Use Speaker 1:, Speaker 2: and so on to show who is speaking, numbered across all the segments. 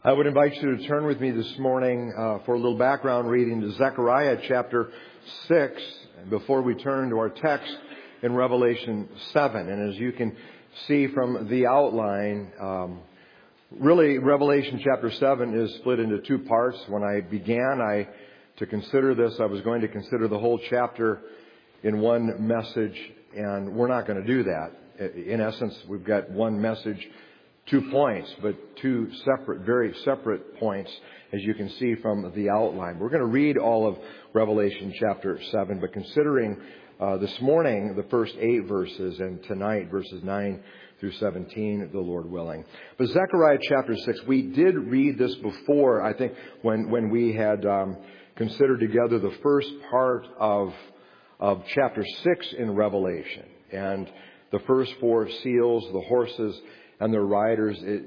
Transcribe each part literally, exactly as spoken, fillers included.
Speaker 1: I would invite you to turn with me this morning uh, for a little background reading to Zechariah chapter six before we turn to our text in Revelation seven. And as you can see from the outline, um, really Revelation chapter seven is split into two parts. When I began I to consider this, I was going to consider the whole chapter in one message, and we're not going to do that. In essence, we've got one message, two points, but two separate, very separate points, as you can see from the outline. We're going to read all of Revelation chapter seven, but considering uh, this morning the first eight verses, and tonight verses nine through seventeen, the Lord willing. But Zechariah chapter six, we did read this before, I think, when, when we had um, considered together the first part of, of chapter six in Revelation. And the first four seals, the horses, and their riders. It,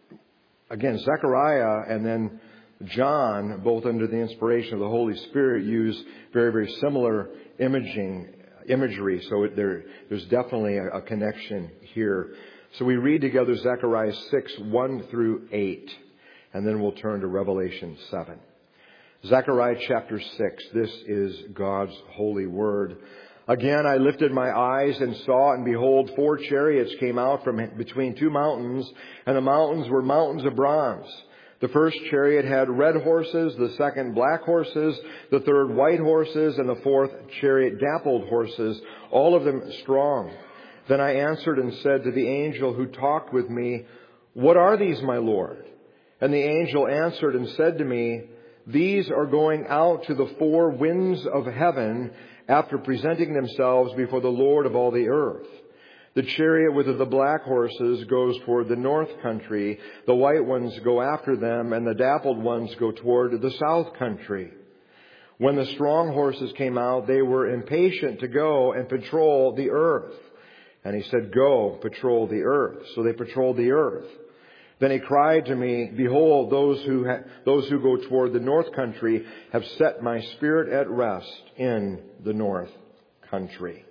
Speaker 1: again, Zechariah and then John, both under the inspiration of the Holy Spirit, use very, very similar imaging imagery. So it, there, there's definitely a, a connection here. So we read together Zechariah six, one through eight, and then we'll turn to Revelation seven. Zechariah chapter six, this is God's holy word. Again, I lifted my eyes and saw, and behold, four chariots came out from between two mountains, and the mountains were mountains of bronze. The first chariot had red horses, the second black horses, the third white horses, and the fourth chariot dappled horses, all of them strong. Then I answered and said to the angel who talked with me, "What are these, my Lord?" And the angel answered and said to me, "These are going out to the four winds of heaven, after presenting themselves before the Lord of all the earth. The chariot with the black horses goes toward the north country, the white ones go after them, and the dappled ones go toward the south country." When the strong horses came out, they were impatient to go and patrol the earth. And he said, "Go, patrol the earth." So they patrolled the earth. Then he cried to me, "Behold, those who ha- those who go toward the north country have set my spirit at rest in the north country."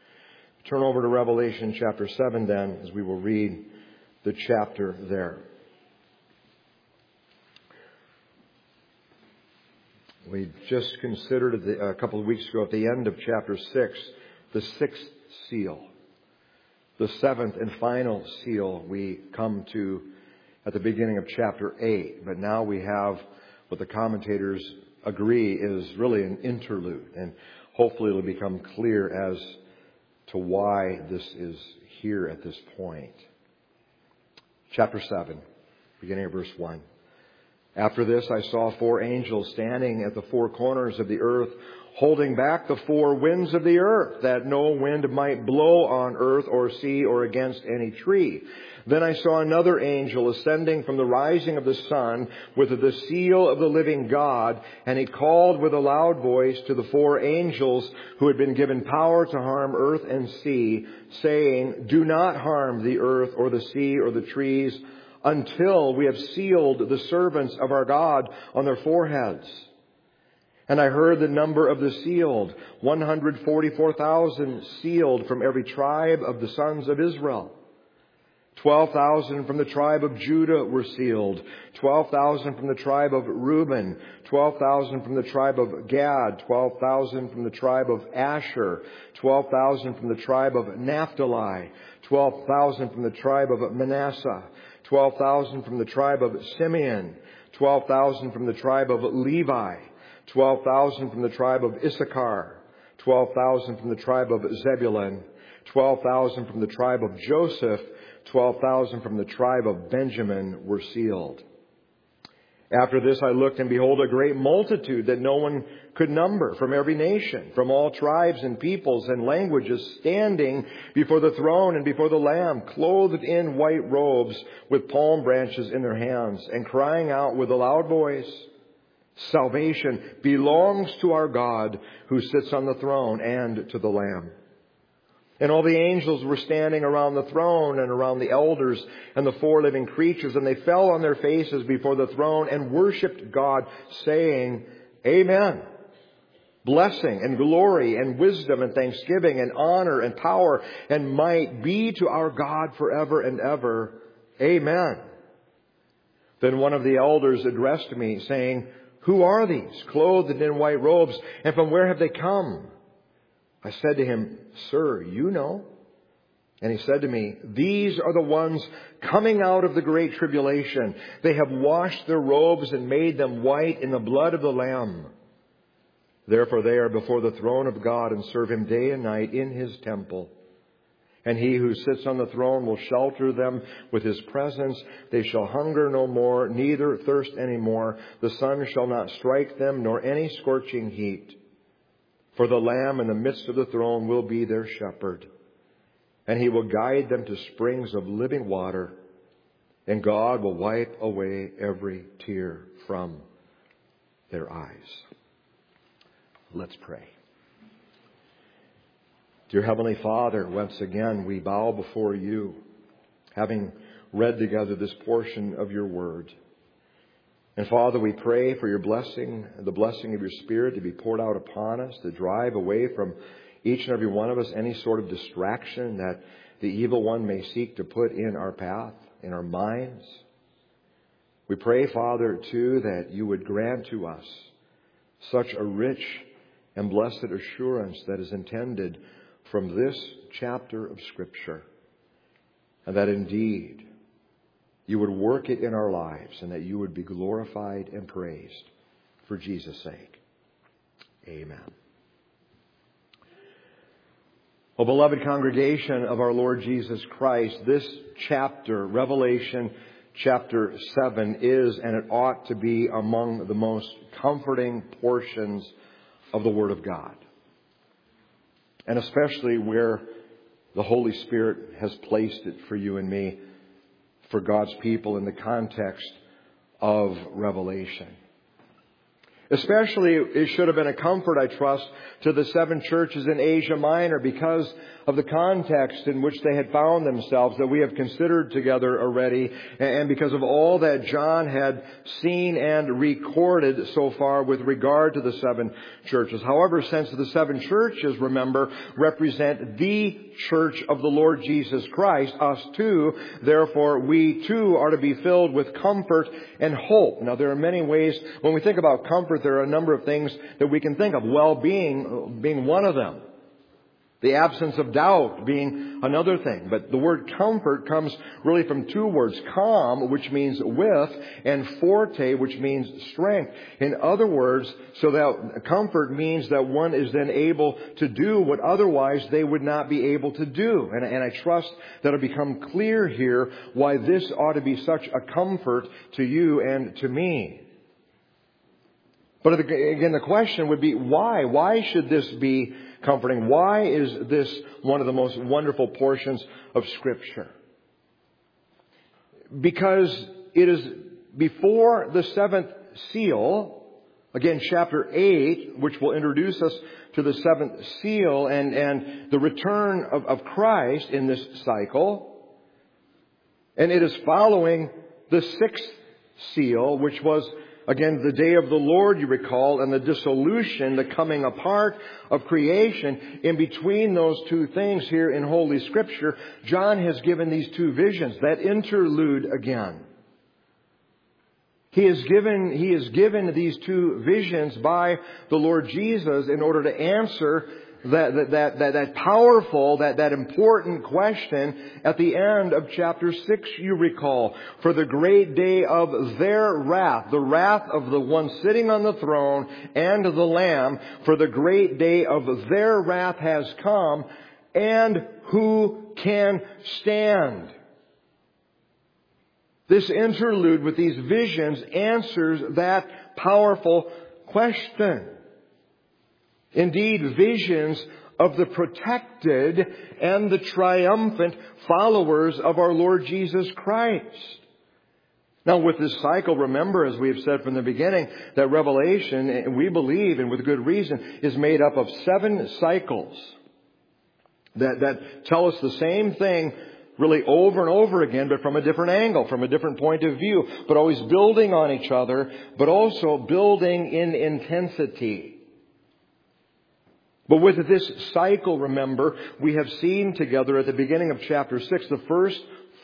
Speaker 1: Turn over to Revelation chapter seven then, as we will read the chapter there. We just considered the, a couple of weeks ago at the end of chapter six, the sixth seal. The seventh and final seal we come to at the beginning of chapter eight. But now we have what the commentators agree is really an interlude. And hopefully it'll become clear as to why this is here at this point. Chapter seven, beginning of verse one. After this I saw four angels standing at the four corners of the earth, holding back the four winds of the earth, that no wind might blow on earth or sea or against any tree. Then I saw another angel ascending from the rising of the sun with the seal of the living God, and he called with a loud voice to the four angels who had been given power to harm earth and sea, saying, "Do not harm the earth or the sea or the trees until we have sealed the servants of our God on their foreheads." And I heard the number of the sealed, one hundred forty-four thousand sealed from every tribe of the sons of Israel. twelve thousand from the tribe of Judah were sealed, twelve thousand from the tribe of Reuben, twelve thousand from the tribe of Gad, twelve thousand from the tribe of Asher, twelve thousand from the tribe of Naphtali, twelve thousand from the tribe of Manasseh, twelve thousand from the tribe of Simeon, twelve thousand from the tribe of Levi, twelve thousand from the tribe of Issachar, twelve thousand from the tribe of Zebulun, twelve thousand from the tribe of Joseph, twelve thousand from the tribe of Benjamin were sealed. After this I looked, and behold, a great multitude that no one could number, from every nation, from all tribes and peoples and languages, standing before the throne and before the Lamb, clothed in white robes, with palm branches in their hands, and crying out with a loud voice, "Salvation belongs to our God who sits on the throne and to the Lamb." And all the angels were standing around the throne and around the elders and the four living creatures, and they fell on their faces before the throne and worshipped God, saying, "Amen. Blessing and glory and wisdom and thanksgiving and honor and power and might be to our God forever and ever. Amen." Then one of the elders addressed me, saying, "Who are these, clothed in white robes, and from where have they come?" I said to him, "Sir, you know." And he said to me, "These are the ones coming out of the great tribulation. They have washed their robes and made them white in the blood of the Lamb. Therefore they are before the throne of God and serve Him day and night in His temple. And He who sits on the throne will shelter them with His presence. They shall hunger no more, neither thirst any more. The sun shall not strike them, nor any scorching heat. For the Lamb in the midst of the throne will be their shepherd. And He will guide them to springs of living water. And God will wipe away every tear from their eyes." Let's pray. Dear Heavenly Father, once again we bow before You, having read together this portion of Your Word. And Father, we pray for Your blessing, the blessing of Your Spirit to be poured out upon us, to drive away from each and every one of us any sort of distraction that the evil one may seek to put in our path, in our minds. We pray, Father, too, that You would grant to us such a rich and blessed assurance that is intended from this chapter of Scripture, and that indeed You would work it in our lives, and that You would be glorified and praised for Jesus' sake. Amen. Well, beloved congregation of our Lord Jesus Christ, this chapter, Revelation chapter seven, is and it ought to be among the most comforting portions of the Word of God. And especially where the Holy Spirit has placed it for you and me, for God's people in the context of Revelation. Especially, it should have been a comfort, I trust, to the seven churches in Asia Minor because of the context in which they had found themselves that we have considered together already, and because of all that John had seen and recorded so far with regard to the seven churches. However, since the seven churches, remember, represent the church of the Lord Jesus Christ, us too, therefore we too are to be filled with comfort and hope. Now, there are many ways, when we think about comfort, there are a number of things that we can think of. Well-being being one of them. The absence of doubt being another thing. But the word comfort comes really from two words. Calm, which means with, and forte, which means strength. In other words, so that comfort means that one is then able to do what otherwise they would not be able to do. And, and I trust that it'll become clear here why this ought to be such a comfort to you and to me. But again, the question would be, why? Why should this be comforting? Why is this one of the most wonderful portions of Scripture? Because it is before the seventh seal, again, chapter eight, which will introduce us to the seventh seal and, and the return of, of Christ in this cycle. And it is following the sixth seal, which was again, the day of the Lord, you recall, and the dissolution, the coming apart of creation. In between those two things here in Holy Scripture, John has given these two visions, that interlude again. He has given, he has given these two visions by the Lord Jesus in order to answer That, that, that, that powerful, that, that important question at the end of chapter six, you recall. For the great day of their wrath, the wrath of the one sitting on the throne and the Lamb, for the great day of their wrath has come, and who can stand? This interlude with these visions answers that powerful question. Indeed, visions of the protected and the triumphant followers of our Lord Jesus Christ. Now, with this cycle, remember, as we have said from the beginning, that Revelation, and we believe, and with good reason, is made up of seven cycles that, that tell us the same thing really over and over again, but from a different angle, from a different point of view, but always building on each other, but also building in intensity. But with this cycle, remember, we have seen together at the beginning of chapter six, the first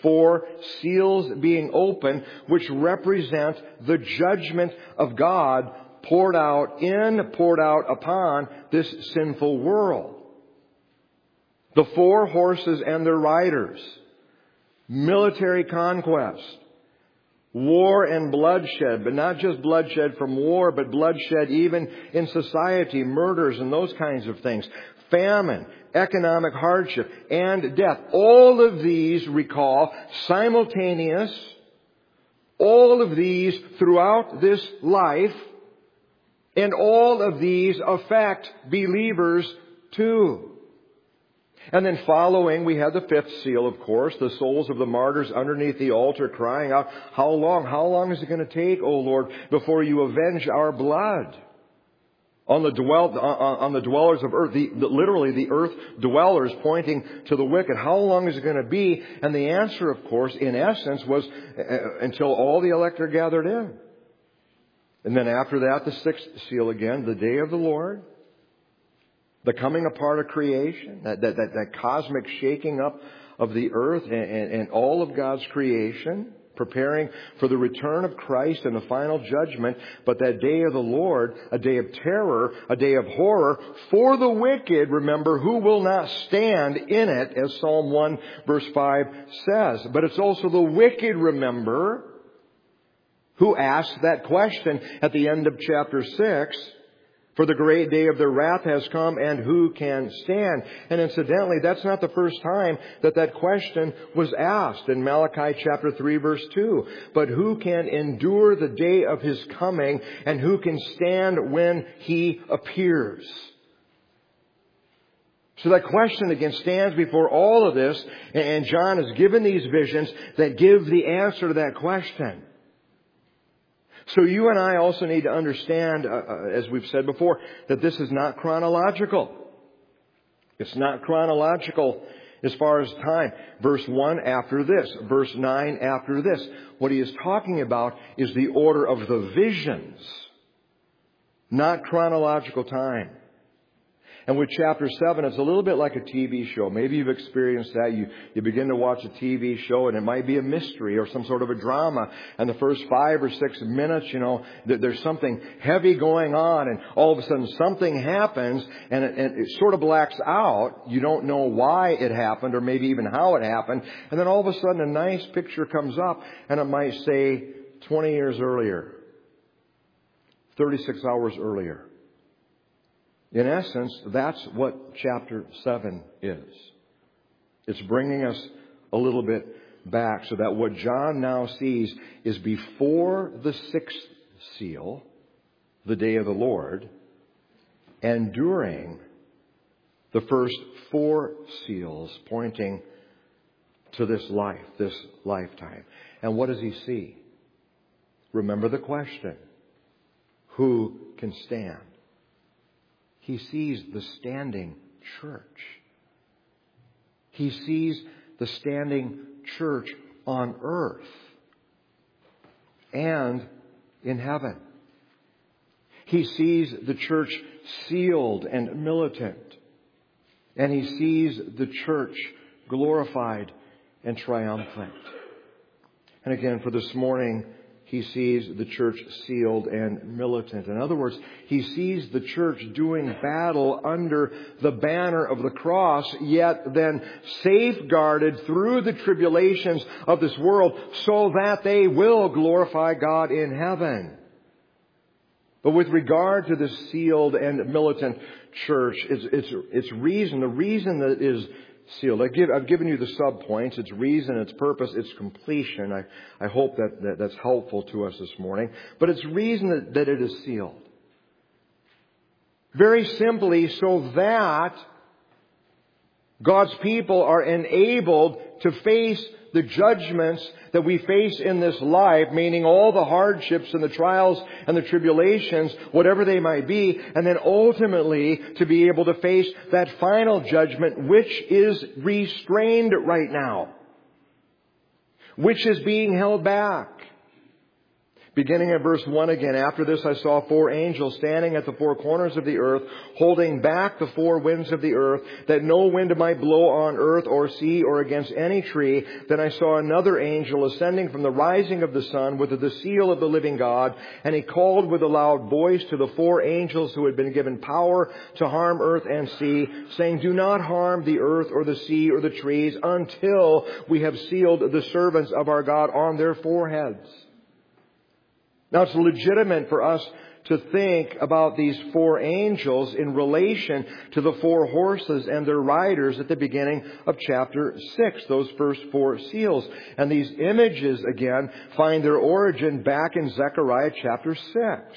Speaker 1: four seals being open, which represent the judgment of God poured out in, poured out upon this sinful world. The four horses and their riders, military conquest, war and bloodshed, but not just bloodshed from war, but bloodshed even in society, murders and those kinds of things, famine, economic hardship, and death. All of these, recall, simultaneous, all of these throughout this life, and all of these affect believers too. And then following, we have the fifth seal, of course, the souls of the martyrs underneath the altar crying out, how long, how long is it going to take, O Lord, before you avenge our blood on the dwell, on the dwellers of earth, the, the, literally the earth dwellers pointing to the wicked. How long is it going to be? And the answer, of course, in essence, was uh, until all the elect are gathered in. And then after that, the sixth seal again, the day of the Lord. The coming apart of creation, that, that, that, that cosmic shaking up of the earth and, and, and all of God's creation, preparing for the return of Christ and the final judgment. But that day of the Lord, a day of terror, a day of horror for the wicked, remember, who will not stand in it, as Psalm one verse five says. But it's also the wicked, remember, who asked that question at the end of chapter six. For the great day of their wrath has come, and who can stand? And incidentally, that's not the first time that that question was asked in Malachi chapter three verse two. But who can endure the day of His coming, and who can stand when He appears? So that question again stands before all of this, and John has given these visions that give the answer to that question. So you and I also need to understand, uh, as we've said before, that this is not chronological. It's not chronological as far as time. Verse one after this. Verse nine after this. What he is talking about is the order of the visions, not chronological time. And with chapter seven, it's a little bit like a T V show. Maybe you've experienced that. You, you begin to watch a T V show and it might be a mystery or some sort of a drama. And the first five or six minutes, you know, there's something heavy going on, and all of a sudden something happens and it, and it sort of blacks out. You don't know why it happened or maybe even how it happened. And then all of a sudden a nice picture comes up and it might say twenty years earlier, thirty-six hours earlier. In essence, that's what chapter seven is. It's bringing us a little bit back so that what John now sees is before the sixth seal, the day of the Lord, and during the first four seals pointing to this life, this lifetime. And what does he see? Remember the question. Who can stand? He sees the standing church. He sees the standing church on earth and in heaven. He sees the church sealed and militant. And he sees the church glorified and triumphant. And again, for this morning, he sees the church sealed and militant. In other words, he sees the church doing battle under the banner of the cross, yet then safeguarded through the tribulations of this world so that they will glorify God in heaven. But with regard to the sealed and militant church, it's, it's, it's reason, the reason that is sealed. I give, I've given you the sub-points. Its reason, its purpose, its completion. I, I hope that, that that's helpful to us this morning. But it's reason that, that it is sealed. Very simply, so that God's people are enabled to face the judgments that we face in this life, meaning all the hardships and the trials and the tribulations, whatever they might be, and then ultimately to be able to face that final judgment, which is restrained right now, which is being held back. Beginning at verse one again, after this I saw four angels standing at the four corners of the earth, holding back the four winds of the earth, that no wind might blow on earth or sea or against any tree. Then I saw another angel ascending from the rising of the sun with the seal of the living God, and he called with a loud voice to the four angels who had been given power to harm earth and sea, saying, do not harm the earth or the sea or the trees until we have sealed the servants of our God on their foreheads. Now, it's legitimate for us to think about these four angels in relation to the four horses and their riders at the beginning of chapter six, those first four seals. And these images, again, find their origin back in Zechariah chapter six,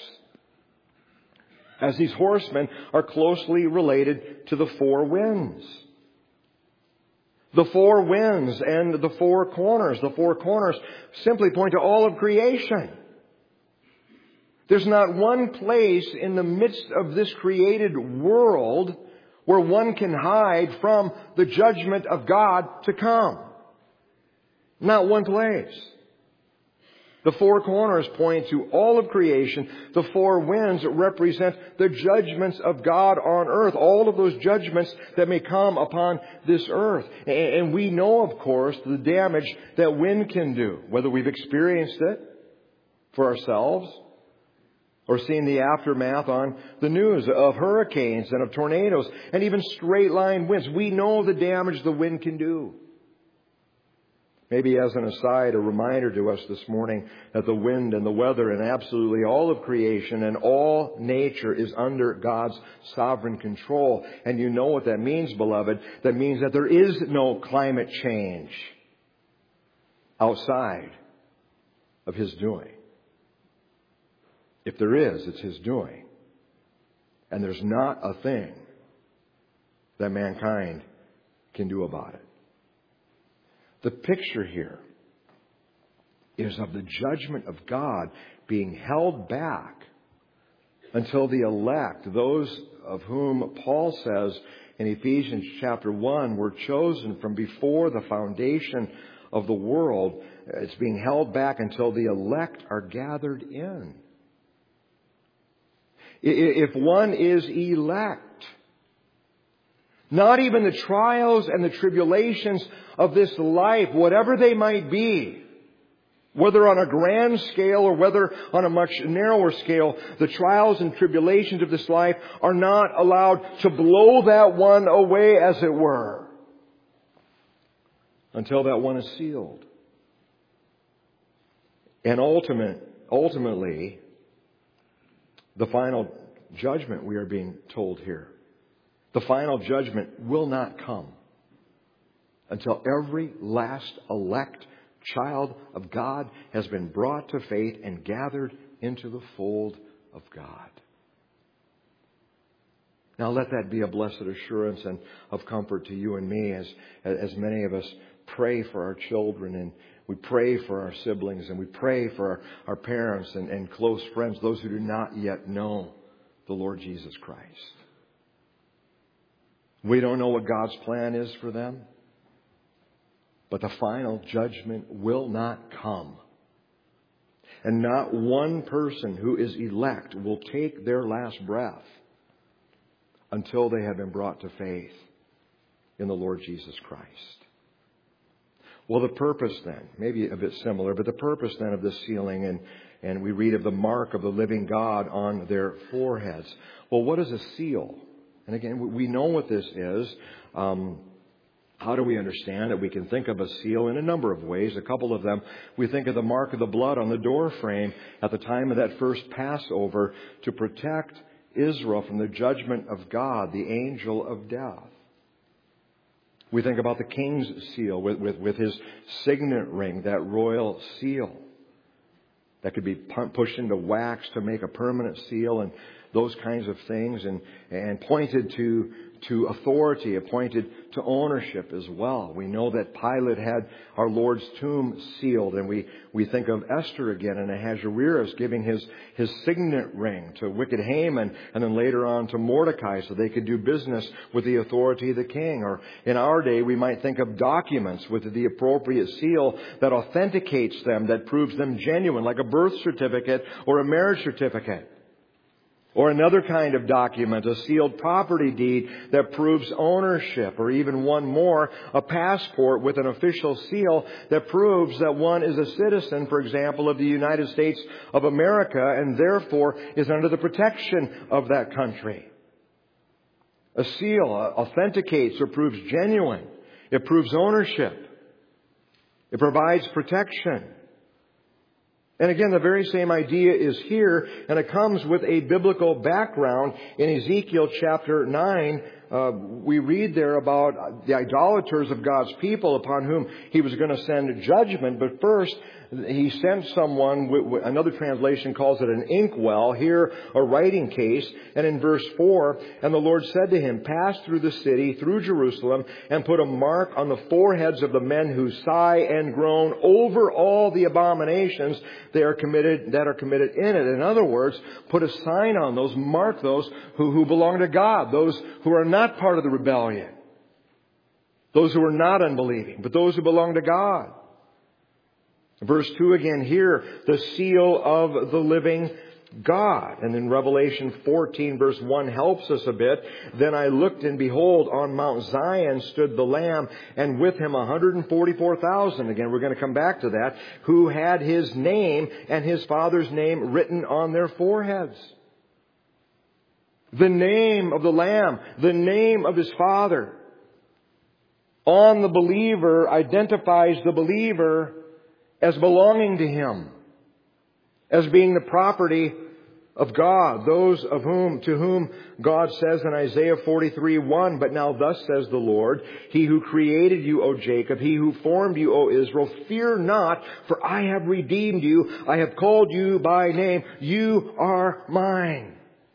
Speaker 1: as these horsemen are closely related to the four winds. The four winds and the four corners. The four corners simply point to all of creation. There's not one place in the midst of this created world where one can hide from the judgment of God to come. Not one place. The four corners point to all of creation. The four winds represent the judgments of God on earth. All of those judgments that may come upon this earth. And we know, of course, the damage that wind can do, whether we've experienced it for ourselves or seen the aftermath on the news of hurricanes and of tornadoes and even straight line winds. We know the damage the wind can do. Maybe as an aside, a reminder to us this morning that the wind and the weather and absolutely all of creation and all nature is under God's sovereign control. And you know what that means, beloved. That means that there is no climate change outside of His doing. If there is, it's His doing. And there's not a thing that mankind can do about it. The picture here is of the judgment of God being held back until the elect, those of whom Paul says in Ephesians chapter one were chosen from before the foundation of the world. It's being held back until the elect are gathered in. If one is elect, not even the trials and the tribulations of this life, whatever they might be, whether on a grand scale or whether on a much narrower scale, the trials and tribulations of this life are not allowed to blow that one away, as it were, until that one is sealed. And ultimate, ultimately, the final judgment, we are being told here, the final judgment will not come until every last elect child of God has been brought to faith and gathered into the fold of God. Now let that be a blessed assurance and of comfort to you and me as, as many of us pray for our children, and we pray for our siblings, and we pray for our, our parents and, and close friends, those who do not yet know the Lord Jesus Christ. We don't know what God's plan is for them, but the final judgment will not come. And not one person who is elect will take their last breath until they have been brought to faith in the Lord Jesus Christ. Well, the purpose then, maybe a bit similar, but the purpose then of this sealing, and, and we read of the mark of the living God on their foreheads. Well, what is a seal? And again, we know what this is. Um, how do we understand it? We can think of a seal in a number of ways. A couple of them, we think of the mark of the blood on the door frame at the time of that first Passover to protect Israel from the judgment of God, the angel of death. We think about the king's seal with, with, with his signet ring, that royal seal that could be pushed into wax to make a permanent seal, and those kinds of things, and, and pointed to, to authority, appointed to ownership as well. We know that Pilate had our Lord's tomb sealed, and we, we think of Esther again and Ahasuerus giving his, his signet ring to wicked Haman, and then later on to Mordecai so they could do business with the authority of the king. Or in our day, we might think of documents with the appropriate seal that authenticates them, that proves them genuine, like a birth certificate or a marriage certificate. Or another kind of document, a sealed property deed that proves ownership. Or even one more, a passport with an official seal that proves that one is a citizen, for example, of the United States of America, and therefore is under the protection of that country. A seal authenticates or proves genuine. It proves ownership. It provides protection. And again, the very same idea is here, and it comes with a biblical background. In Ezekiel chapter nine, uh, we read there about the idolaters of God's people upon whom He was going to send judgment. But first, He sent someone, another translation calls it an inkwell, here a writing case. And in verse four, and the Lord said to him, pass through the city, through Jerusalem, and put a mark on the foreheads of the men who sigh and groan over all the abominations they are committed, that are committed in it. In other words, put a sign on those, mark those who, who belong to God, those who are not part of the rebellion, those who are not unbelieving, but those who belong to God. Verse two again here, the seal of the living God. And in Revelation fourteen verse one helps us a bit. Then I looked, and behold, on Mount Zion stood the Lamb, and with Him one hundred forty-four thousand. Again, we're going to come back to that. Who had His name and His Father's name written on their foreheads. The name of the Lamb, the name of His Father, on the believer identifies the believer as belonging to Him, as being the property of God, those of whom, to whom God says in Isaiah forty-three one, but now thus says the Lord, He who created you, O Jacob, He who formed you, O Israel, fear not, for I have redeemed you. I have called you by name. You are mine.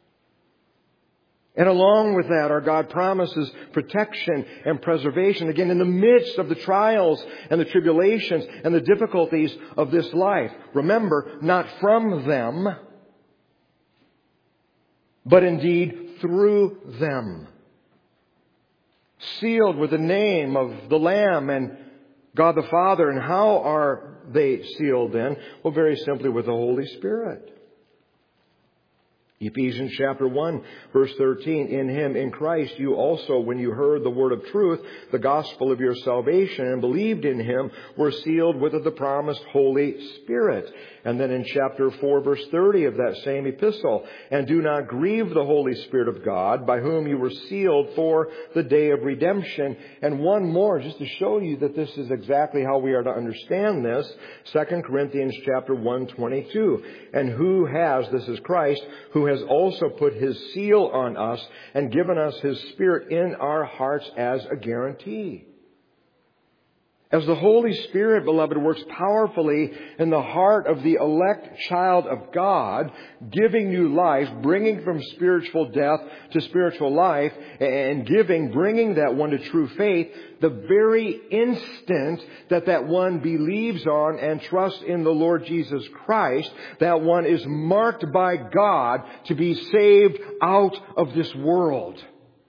Speaker 1: And along with that, our God promises protection and preservation, again, in the midst of the trials and the tribulations and the difficulties of this life. Remember, not from them, but indeed through them. Sealed with the name of the Lamb and God the Father. And how are they sealed then? Well, very simply with the Holy Spirit. Ephesians chapter one, verse thirteen, in Him, in Christ, you also, when you heard the word of truth, the gospel of your salvation, and believed in Him, were sealed with the promised Holy Spirit. And then in chapter four, verse thirty of that same epistle, and do not grieve the Holy Spirit of God, by whom you were sealed for the day of redemption. And one more, just to show you that this is exactly how we are to understand this, Second Corinthians chapter one, twenty-two. And who has, this is Christ, who has also put His seal on us and given us His Spirit in our hearts as a guarantee. As the Holy Spirit, beloved, works powerfully in the heart of the elect child of God, giving new life, bringing from spiritual death to spiritual life, and giving, bringing that one to true faith, the very instant that that one believes on and trusts in the Lord Jesus Christ, that one is marked by God to be saved out of this world.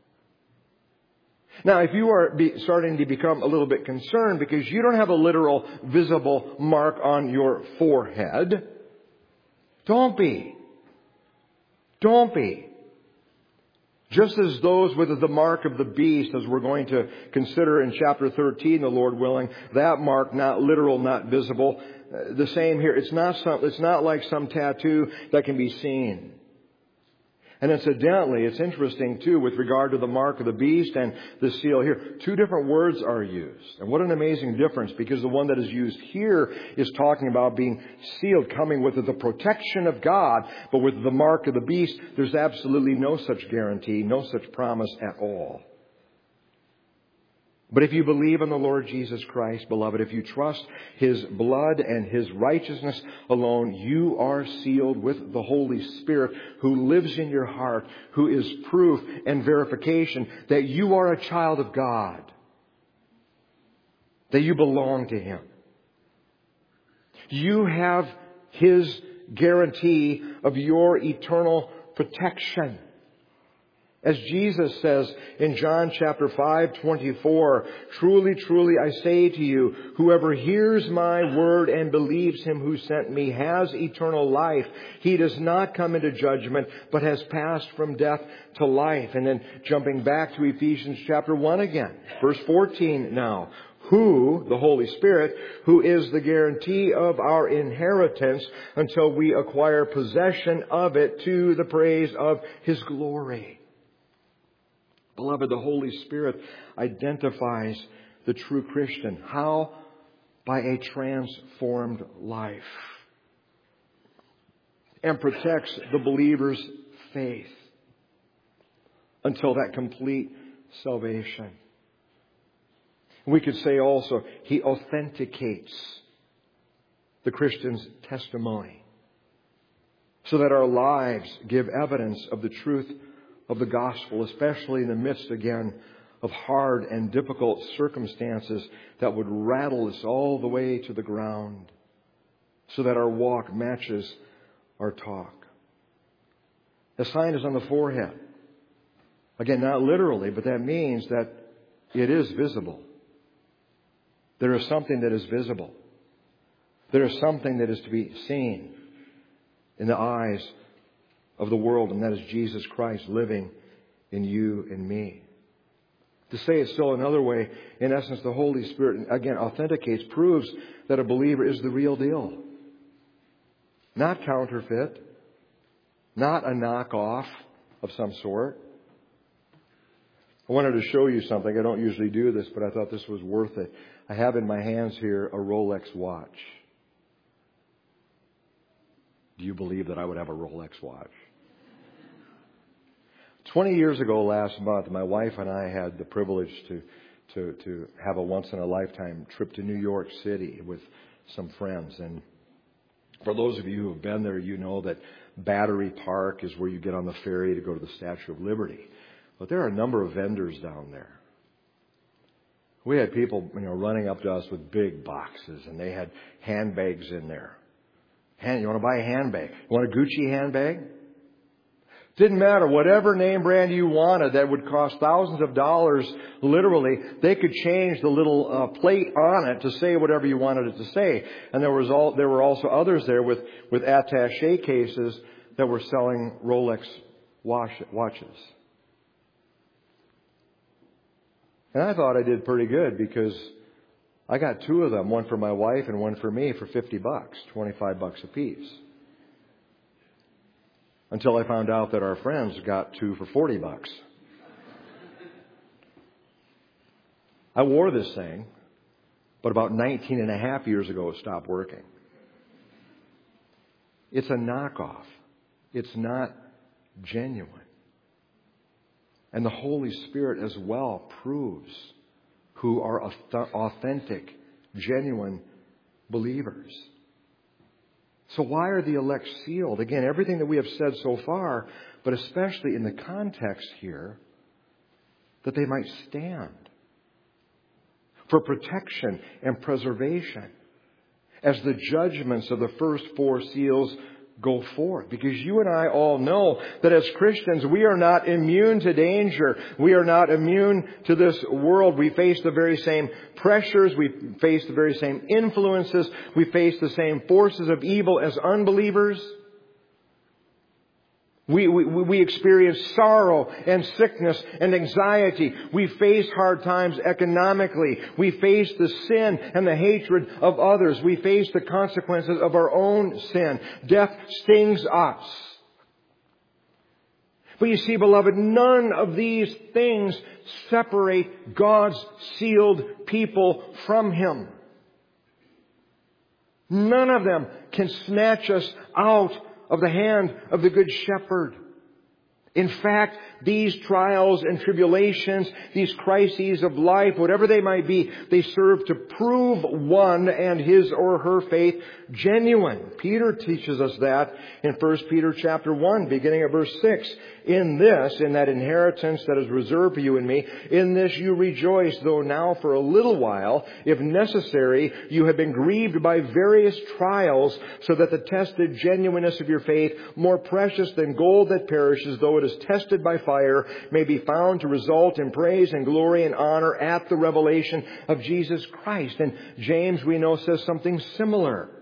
Speaker 1: Now, if you are be, starting to become a little bit concerned because you don't have a literal visible mark on your forehead, don't be. Don't be. Just as those with the mark of the beast, as we're going to consider in chapter thirteen, the Lord willing, that mark, not literal, not visible. The same here. It's not some, it's not like some tattoo that can be seen. And incidentally, it's interesting too with regard to the mark of the beast and the seal here. Two different words are used. And what an amazing difference, because the one that is used here is talking about being sealed, coming with the protection of God. But with the mark of the beast, there's absolutely no such guarantee, no such promise at all. But if you believe in the Lord Jesus Christ, beloved, if you trust His blood and His righteousness alone, you are sealed with the Holy Spirit who lives in your heart, who is proof and verification that you are a child of God, that you belong to Him. You have His guarantee of your eternal protection. As Jesus says in John chapter five twenty-four, "Truly, truly, I say to you, whoever hears my word and believes Him who sent me has eternal life. He does not come into judgment, but has passed from death to life." And then jumping back to Ephesians chapter one again, verse fourteen now. Who, the Holy Spirit, who is the guarantee of our inheritance until we acquire possession of it to the praise of His glory. Beloved, the Holy Spirit identifies the true Christian. How? By a transformed life. And protects the believer's faith until that complete salvation. We could say also, He authenticates the Christian's testimony so that our lives give evidence of the truth of the gospel, especially in the midst, again, of hard and difficult circumstances that would rattle us all the way to the ground, so that our walk matches our talk. The sign is on the forehead. Again, not literally, but that means that it is visible. There is something that is visible. There is something that is to be seen in the eyes of the world, and that is Jesus Christ living in you and me. To say it still another way, in essence, the Holy Spirit, again, authenticates, proves that a believer is the real deal. Not counterfeit. Not a knockoff of some sort. I wanted to show you something. I don't usually do this, but I thought this was worth it. I have in my hands here a Rolex watch. Do you believe that I would have a Rolex watch? Twenty years ago last month, my wife and I had the privilege to, to, to have a once-in-a-lifetime trip to New York City with some friends. And for those of you who have been there, you know that Battery Park is where you get on the ferry to go to the Statue of Liberty. But there are a number of vendors down there. We had people, you know, running up to us with big boxes, and they had handbags in there. Hand, you want to buy a handbag? You want a Gucci handbag? Didn't matter. Whatever name brand you wanted that would cost thousands of dollars, literally, they could change the little uh, plate on it to say whatever you wanted it to say. And there was all, there were also others there with, with attaché cases that were selling Rolex watch, watches. And I thought I did pretty good because I got two of them, one for my wife and one for me, for fifty bucks, twenty-five bucks a piece. Until I found out that our friends got two for forty bucks. I wore this thing, but about nineteen and a half years ago it stopped working. It's a knockoff. It's not genuine. And the Holy Spirit as well proves who are authentic, genuine believers. So why are the elect sealed? Again, everything that we have said so far, but especially in the context here, that they might stand for protection and preservation as the judgments of the first four seals go forth. Because you and I all know that as Christians, we are not immune to danger. We are not immune to this world. We face the very same pressures. We face the very same influences. We face the same forces of evil as unbelievers. We, we, we experience sorrow and sickness and anxiety. We face hard times economically. We face the sin and the hatred of others. We face the consequences of our own sin. Death stings us. But you see, beloved, none of these things separate God's sealed people from Him. None of them can snatch us out of the hand of the Good Shepherd. In fact, these trials and tribulations, these crises of life, whatever they might be, they serve to prove one and his or her faith genuine. Peter teaches us that in First Peter chapter one, beginning at verse six. In this, in that inheritance that is reserved for you and me, in this you rejoice, though now for a little while, if necessary, you have been grieved by various trials, so that the tested genuineness of your faith, more precious than gold that perishes, though it is tested by fire, may be found to result in praise and glory and honor at the revelation of Jesus Christ. And James, we know, says something similar.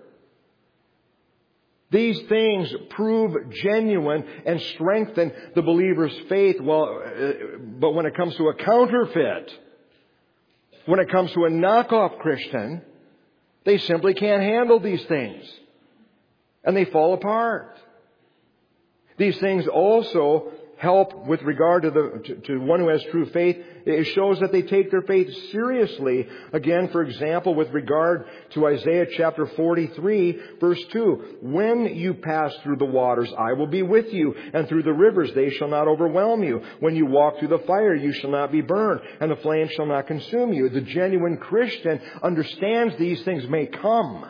Speaker 1: These things prove genuine and strengthen the believer's faith. Well, but when it comes to a counterfeit, when it comes to a knockoff Christian, they simply can't handle these things. And they fall apart. These things also help with regard to the to, to one who has true faith. It shows that they take their faith seriously. Again, for example, with regard to Isaiah chapter forty-three, verse two. When you pass through the waters, I will be with you, and through the rivers, they shall not overwhelm you. When you walk through the fire, you shall not be burned, and the flame shall not consume you. The genuine Christian understands these things may come,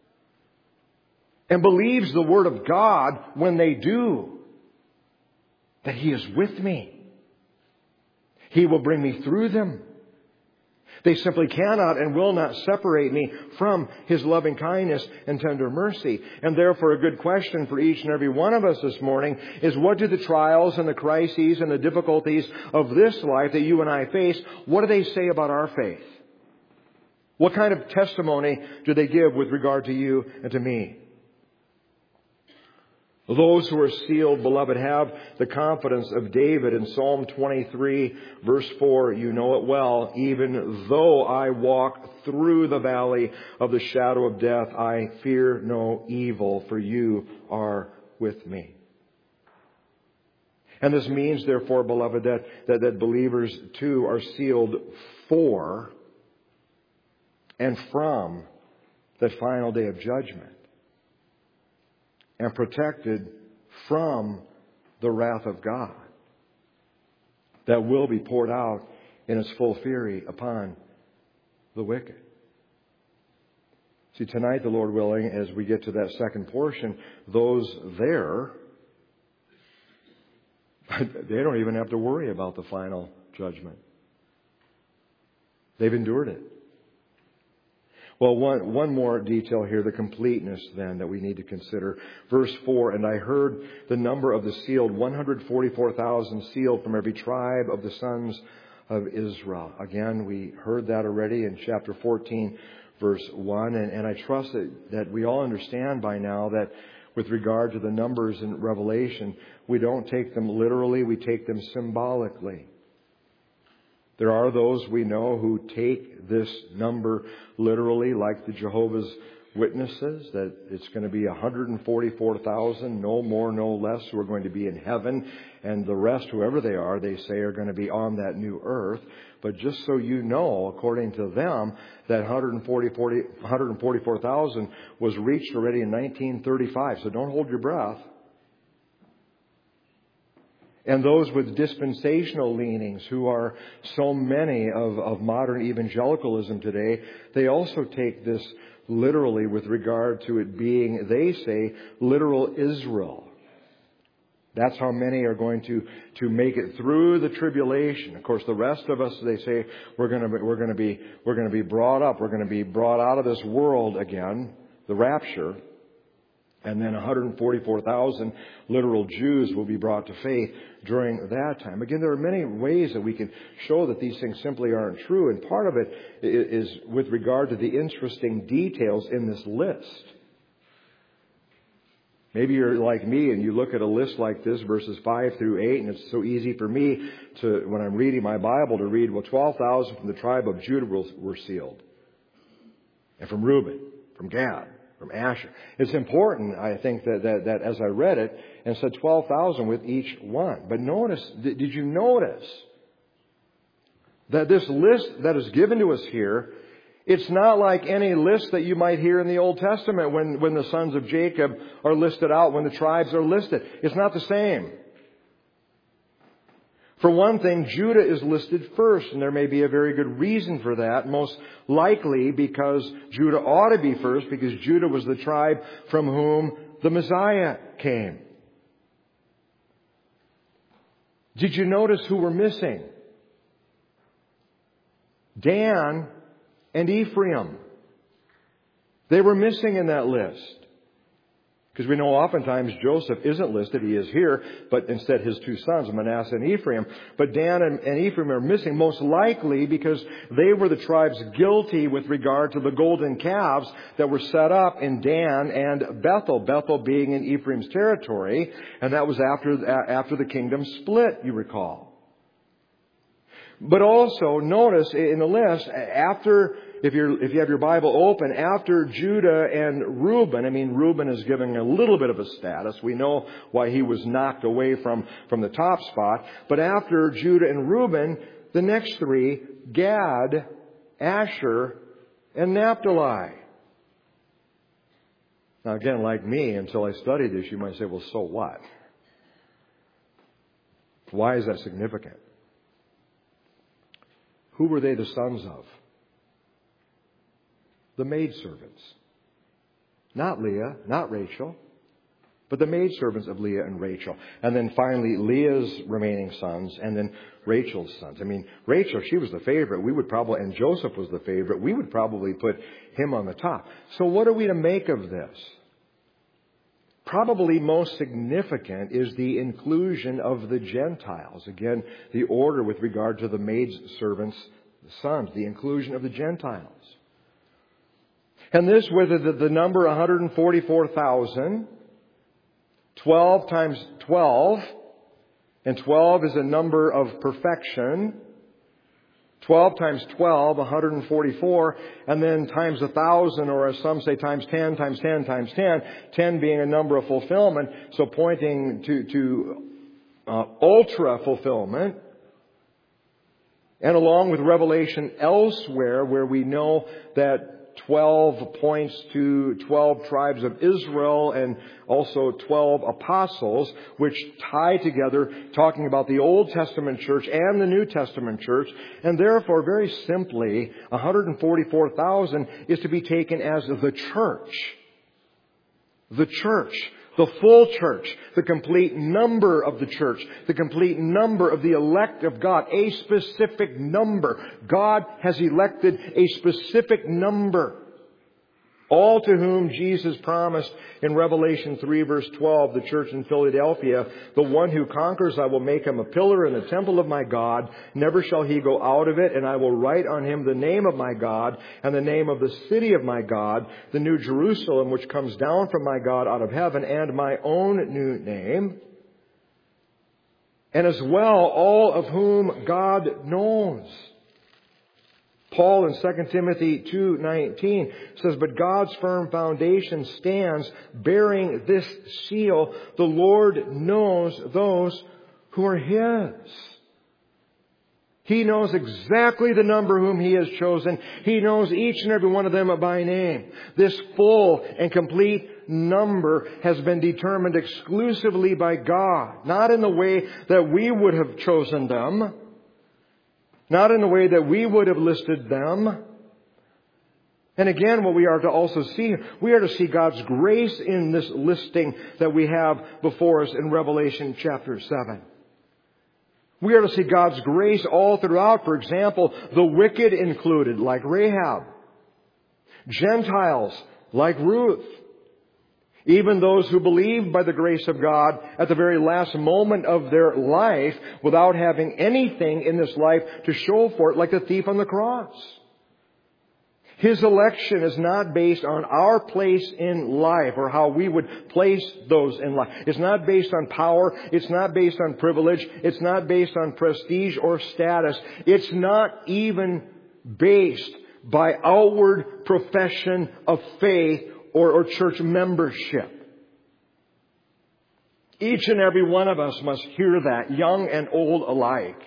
Speaker 1: and believes the Word of God when they do. That He is with me. He will bring me through them. They simply cannot and will not separate me from His loving kindness and tender mercy. And therefore, a good question for each and every one of us this morning is, what do the trials and the crises and the difficulties of this life that you and I face, what do they say about our faith? What kind of testimony do they give with regard to you and to me? Those who are sealed, beloved, have the confidence of David in Psalm twenty-three, verse four. You know it well. Even though I walk through the valley of the shadow of death, I fear no evil, for you are with me. And this means, therefore, beloved, that, that, that believers too are sealed for and from the final day of judgment, and protected from the wrath of God that will be poured out in its full fury upon the wicked. See, tonight, the Lord willing, as we get to that second portion, those there, they don't even have to worry about the final judgment. They've endured it. Well, one, one more detail here, the completeness then that we need to consider. Verse four, and I heard the number of the sealed, one hundred forty-four thousand sealed from every tribe of the sons of Israel. Again, we heard that already in chapter fourteen, verse one. And, and I trust that, that we all understand by now that with regard to the numbers in Revelation, we don't take them literally, we take them symbolically. There are those we know who take this number literally, like the Jehovah's Witnesses, that it's going to be one hundred forty-four thousand, no more, no less, who are going to be in heaven. And the rest, whoever they are, they say are going to be on that new earth. But just so you know, according to them, that one hundred forty-four thousand was reached already in nineteen thirty-five. So don't hold your breath. And those with dispensational leanings, who are so many of, of modern evangelicalism today, they also take this literally with regard to it being, they say, literal Israel. That's how many are going to, to make it through the tribulation. Of course, the rest of us, they say, we're going to be, we're going to be, we're going to be brought up. We're going to be brought out of this world again, the rapture. And then one hundred forty-four thousand literal Jews will be brought to faith during that time. Again, there are many ways that we can show that these things simply aren't true. And part of it is with regard to the interesting details in this list. Maybe you're like me and you look at a list like this, verses five through eight, and it's so easy for me to, when I'm reading my Bible, to read, well, twelve thousand from the tribe of Judah were sealed. And from Reuben, from Gad, from Asher. It's important, I think, that, that, that as I read it, and said twelve thousand with each one. But notice, did you notice that this list that is given to us here, it's not like any list that you might hear in the Old Testament when, when the sons of Jacob are listed out, when the tribes are listed. It's not the same. For one thing, Judah is listed first, and there may be a very good reason for that. Most likely because Judah ought to be first, because Judah was the tribe from whom the Messiah came. Did you notice who were missing? Dan and Ephraim. They were missing in that list. Because we know oftentimes Joseph isn't listed. He is here, but instead his two sons, Manasseh and Ephraim. But Dan and, and Ephraim are missing, most likely because they were the tribes guilty with regard to the golden calves that were set up in Dan and Bethel. Bethel being in Ephraim's territory, and that was after, after the kingdom split, you recall. But also, notice in the list, after, if you're, if you have your Bible open, after Judah and Reuben, I mean, Reuben is giving a little bit of a status. We know why he was knocked away from, from the top spot. But after Judah and Reuben, the next three, Gad, Asher, and Naphtali. Now again, like me, until I studied this, you might say, well, so what? Why is that significant? Who were they the sons of? The maidservants. Not Leah, not Rachel, but the maidservants of Leah and Rachel. And then finally, Leah's remaining sons, and then Rachel's sons. I mean, Rachel, she was the favorite. We would probably, and Joseph was the favorite. We would probably put him on the top. So what are we to make of this? Probably most significant is the inclusion of the Gentiles. Again, the order with regard to the maidservants' sons, the inclusion of the Gentiles. And this with the, the number one hundred forty-four thousand, twelve times twelve, and twelve is a number of perfection. twelve times twelve, one hundred forty-four, and then times one thousand, or as some say, times ten, times ten, times ten, ten being a number of fulfillment, so pointing to, to uh, ultra fulfillment. And along with Revelation elsewhere, where we know that twelve points to twelve tribes of Israel and also twelve apostles, which tie together, talking about the Old Testament church and the New Testament church. And therefore, very simply, one hundred forty-four thousand is to be taken as the church. The church. The full church. The complete number of the church. The complete number of the elect of God. A specific number. God has elected a specific number. All to whom Jesus promised in Revelation three verse twelve, the church in Philadelphia, the one who conquers, I will make him a pillar in the temple of my God. Never shall he go out of it. And I will write on him the name of my God and the name of the city of my God, the new Jerusalem, which comes down from my God out of heaven, and my own new name. And as well, all of whom God knows. Paul in Second Timothy two nineteen says, but God's firm foundation stands bearing this seal. The Lord knows those who are His. He knows exactly the number whom He has chosen. He knows each and every one of them by name. This full and complete number has been determined exclusively by God. Not in the way that we would have chosen them. Not in the way that we would have listed them. And again, what we are to also see, we are to see God's grace in this listing that we have before us in Revelation chapter seven. We are to see God's grace all throughout. For example, the wicked included, like Rahab. Gentiles, like Ruth. Even those who believed by the grace of God at the very last moment of their life without having anything in this life to show for it, like the thief on the cross. His election is not based on our place in life or how we would place those in life. It's not based on power. It's not based on privilege. It's not based on prestige or status. It's not even based by outward profession of faith Or, or church membership. Each and every one of us must hear that, young and old alike.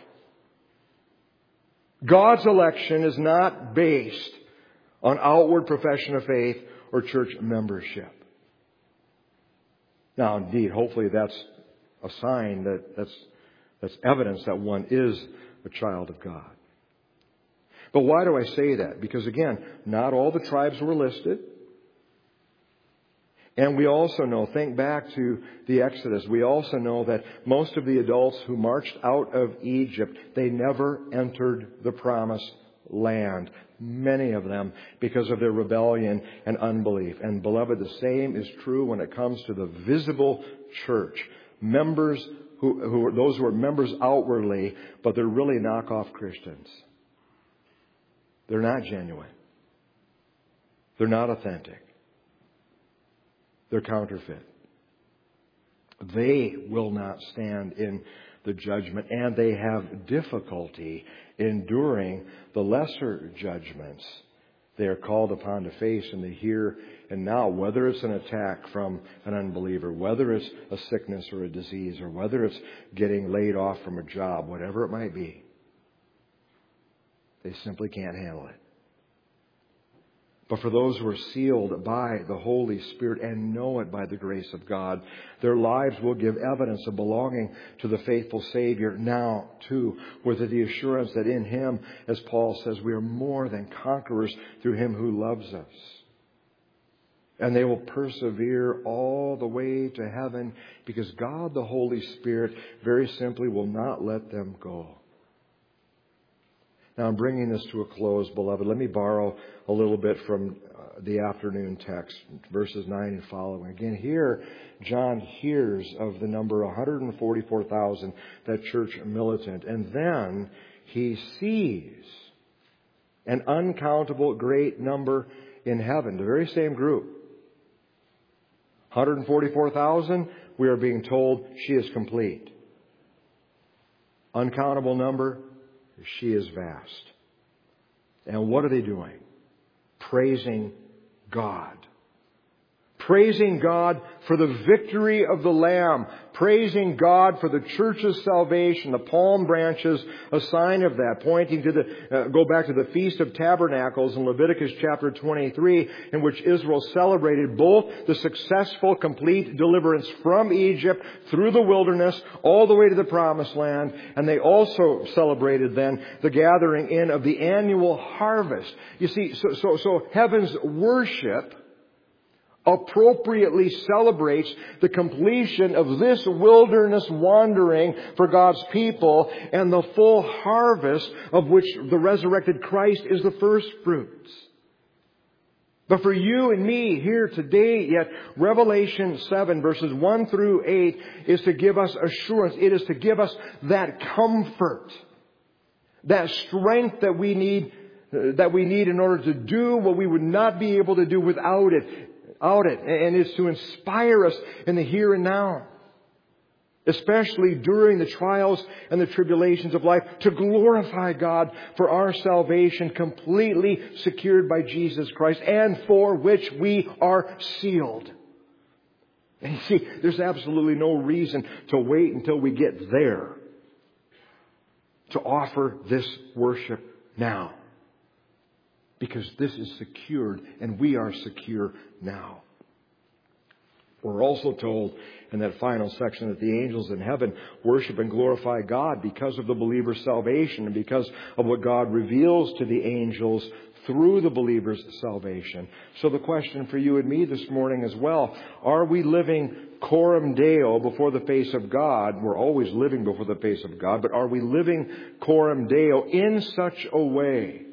Speaker 1: God's election is not based on outward profession of faith or church membership. Now, indeed, hopefully that's a sign that that's That's evidence that one is a child of God. But why do I say that? Because again, not all the tribes were listed. And we also know, think back to the Exodus, we also know that most of the adults who marched out of Egypt, they never entered the promised land. Many of them because of their rebellion and unbelief. And beloved, the same is true when it comes to the visible church. Members who, who are, those who are members outwardly, but they're really knockoff Christians. They're not genuine. They're not authentic. They're counterfeit. They will not stand in the judgment, and they have difficulty enduring the lesser judgments they are called upon to face in the here and now, whether it's an attack from an unbeliever, whether it's a sickness or a disease, or whether it's getting laid off from a job, whatever it might be. They simply can't handle it. But for those who are sealed by the Holy Spirit and know it by the grace of God, their lives will give evidence of belonging to the faithful Savior now, too, with the assurance that in Him, as Paul says, we are more than conquerors through Him who loves us. And they will persevere all the way to heaven because God, the Holy Spirit, very simply will not let them go. Now, I'm bringing this to a close, beloved. Let me borrow a little bit from uh, the afternoon text, verses nine and following. Again, here, John hears of the number one hundred forty-four thousand, that church militant. And then he sees an uncountable great number in heaven, the very same group. one hundred forty-four thousand, we are being told she is complete. Uncountable number, she is vast. And what are they doing? Praising God. Praising God for the victory of the Lamb. Praising God for the church's salvation. The palm branches, a sign of that. Pointing to the, uh, go back to the Feast of Tabernacles in Leviticus chapter twenty-three, in which Israel celebrated both the successful, complete deliverance from Egypt through the wilderness all the way to the Promised Land. And they also celebrated then the gathering in of the annual harvest. You see, so, so, so heaven's worship appropriately celebrates the completion of this wilderness wandering for God's people and the full harvest of which the resurrected Christ is the first fruits. But for you and me here today, yet Revelation seven verses one through eight is to give us assurance. It is to give us that comfort, that strength that we need, that we need in order to do what we would not be able to do without it. Out it, and is to inspire us in the here and now, especially during the trials and the tribulations of life, to glorify God for our salvation completely secured by Jesus Christ, and for which we are sealed. And you see, there's absolutely no reason to wait until we get there to offer this worship now. Because this is secured, and we are secure now. We're also told in that final section that the angels in heaven worship and glorify God because of the believer's salvation and because of what God reveals to the angels through the believer's salvation. So the question for you and me this morning as well, are we living coram Deo before the face of God? We're always living before the face of God, but are we living coram Deo in such a way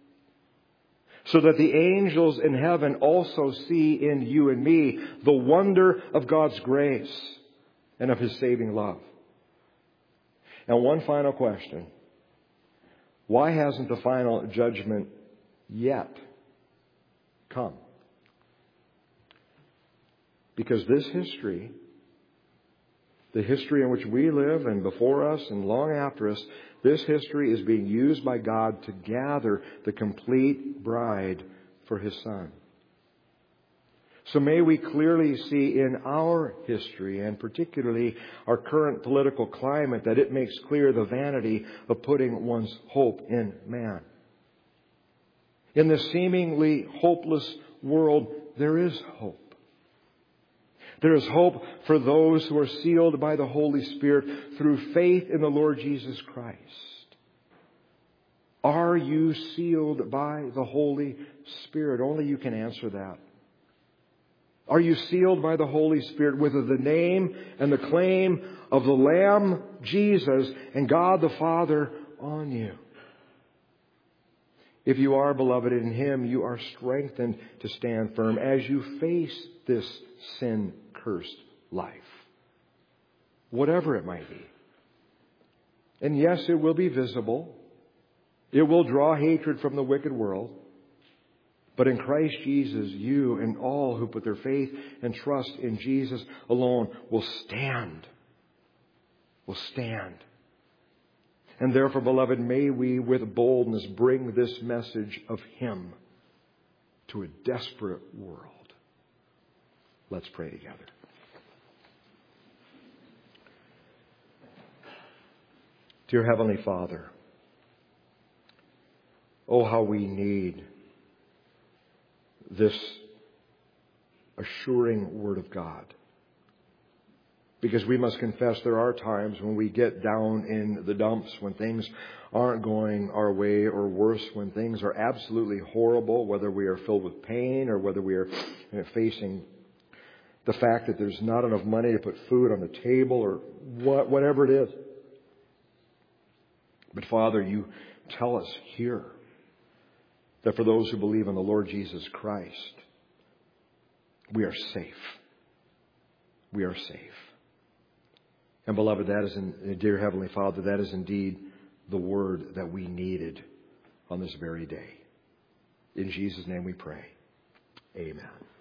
Speaker 1: so that the angels in heaven also see in you and me the wonder of God's grace and of His saving love? And one final question. Why hasn't the final judgment yet come? Because this history, the history in which we live and before us and long after us, this history is being used by God to gather the complete bride for His Son. So may we clearly see in our history, and particularly our current political climate, that it makes clear the vanity of putting one's hope in man. In this seemingly hopeless world, there is hope. There is hope for those who are sealed by the Holy Spirit through faith in the Lord Jesus Christ. Are you sealed by the Holy Spirit? Only you can answer that. Are you sealed by the Holy Spirit with the name and the claim of the Lamb, Jesus, and God the Father on you? If you are, beloved, in Him, you are strengthened to stand firm as you face this sin-cursed life, whatever it might be. And yes, it will be visible. It will draw hatred from the wicked world. But in Christ Jesus, you and all who put their faith and trust in Jesus alone will stand. Will stand. And therefore, beloved, may we with boldness bring this message of Him to a desperate world. Let's pray together. Dear Heavenly Father, oh, how we need this assuring Word of God. Because we must confess there are times when we get down in the dumps, when things aren't going our way, or worse, when things are absolutely horrible, whether we are filled with pain or whether we are facing the fact that there's not enough money to put food on the table, or what, whatever it is. But Father, you tell us here that for those who believe in the Lord Jesus Christ, we are safe. We are safe. And beloved, that is, in, dear Heavenly Father, that is indeed the word that we needed on this very day. In Jesus' name we pray. Amen.